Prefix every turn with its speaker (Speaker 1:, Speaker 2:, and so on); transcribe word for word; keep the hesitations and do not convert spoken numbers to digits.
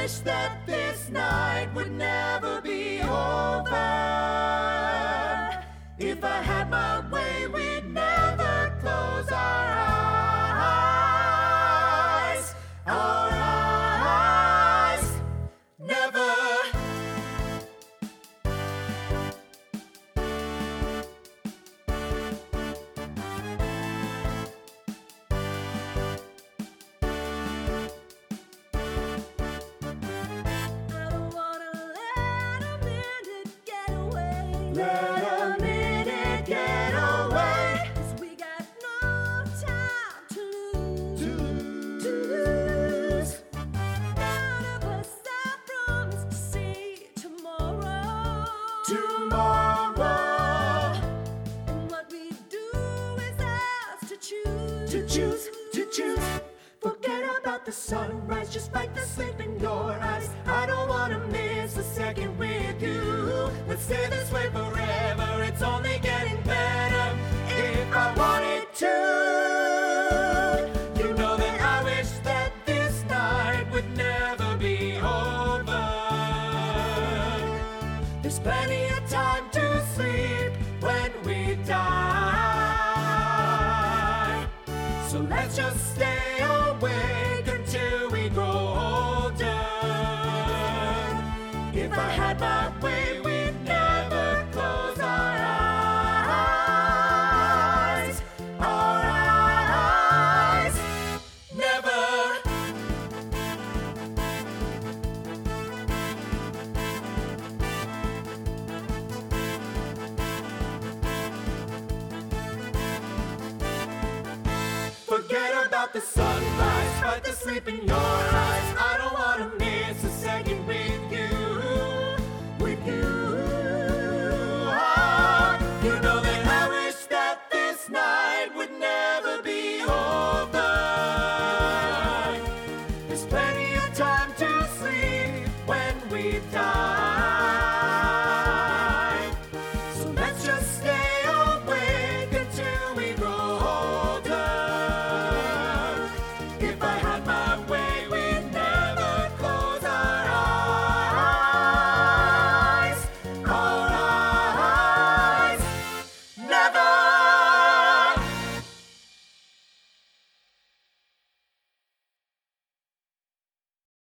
Speaker 1: wish that this night would never be over. If I had my way, we'd never close our eyes. Our eyes, never. Let a minute get away, 'cause we got no time to lose, to lose, to lose. None of us are promised to see tomorrow, tomorrow. And what we do is ours to choose, to choose, to choose. Forget about the sunrise, just fight the sleep in your eyes. I don't wanna miss a second with you. Let's stay this way forever, it's only getting better. If I wanted to, you know that I wish that this night would never be over. There's plenty of time to sleep when we die. So let's just stay awake until we grow older. If I had my way, we'd never close our eyes. Our eyes, never. Forget about the sunrise, fight the sleep in your eyes. I don't